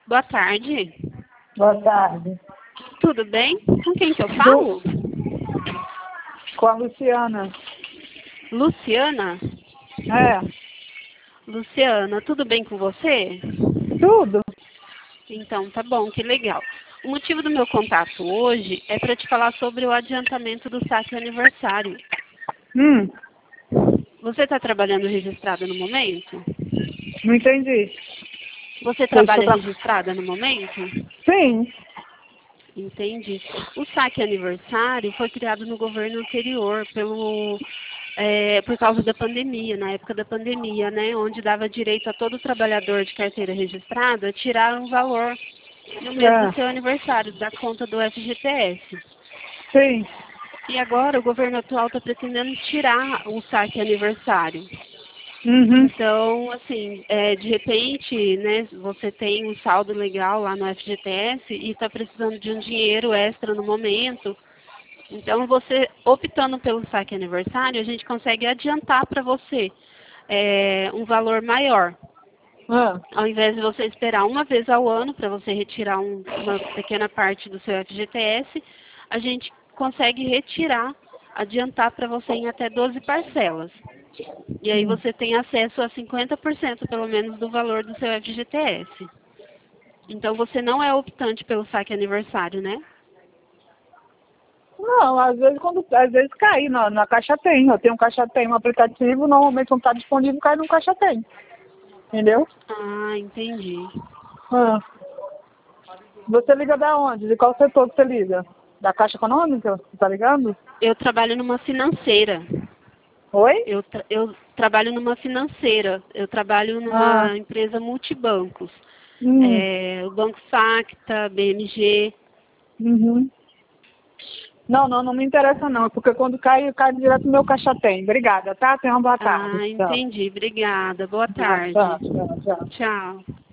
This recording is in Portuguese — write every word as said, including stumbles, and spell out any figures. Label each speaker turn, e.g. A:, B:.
A: Boa tarde.
B: Boa tarde.
A: Tudo bem? Com quem que eu falo?
B: Com a Luciana.
A: Luciana?
B: É,
A: Luciana, tudo bem com você?
B: tudo?
A: Então, tá bom, que legal. O motivo do meu contato hoje é para te falar sobre o adiantamento do saque aniversário.
B: Hum,
A: Você está trabalhando registrada no momento?
B: não entendi.
A: Você
B: Eu estou
A: trabalha
B: tra...
A: registrada no momento?
B: Sim.
A: Entendi. O saque aniversário foi criado no governo anterior pelo, é, por causa da pandemia, na época da pandemia, né, onde dava direito a todo trabalhador de carteira registrada a tirar um valor no mês do
B: É,
A: seu aniversário, da conta do F G T S.
B: sim.
A: E agora o governo atual está pretendendo tirar o saque aniversário.
B: Uhum.
A: Então, assim, é, de repente, né, você tem um saldo legal lá no F G T S e está precisando de um dinheiro extra no momento. Então, você optando pelo saque aniversário, a gente consegue adiantar para você é, um valor maior.
B: Ah,
A: Ao invés de você esperar uma vez ao ano para você retirar um- uma pequena parte do seu F G T S, a gente consegue retirar, adiantar para você em até doze parcelas. E aí
B: hum.
A: você tem acesso a cinquenta por cento pelo menos do valor do seu F G T S. Então você não é optante pelo saque aniversário, né?
B: Não, às vezes quando às vezes cai na, na caixa tem. Eu tenho um caixa tem, um aplicativo, normalmente não está disponível, cai no caixa tem. Entendeu?
A: Ah, entendi.
B: Ah. Você liga da onde? De qual setor que você liga? Da Caixa Econômica? Você tá ligando?
A: Eu trabalho numa financeira.
B: Oi?
A: Eu, tra- eu trabalho numa financeira. Eu trabalho
B: Ah,
A: numa empresa multibancos.
B: hum,
A: É, o Banco Facta, B M G.
B: uhum. Não, não, não me interessa não, porque quando cai, cai direto no meu caixa tem. Obrigada, tá? Tenha uma boa tarde.
A: Ah,
B: Tchau.
A: entendi. Obrigada. Boa
B: Tchau,
A: tarde.
B: tchau, tchau, tchau.
A: Tchau.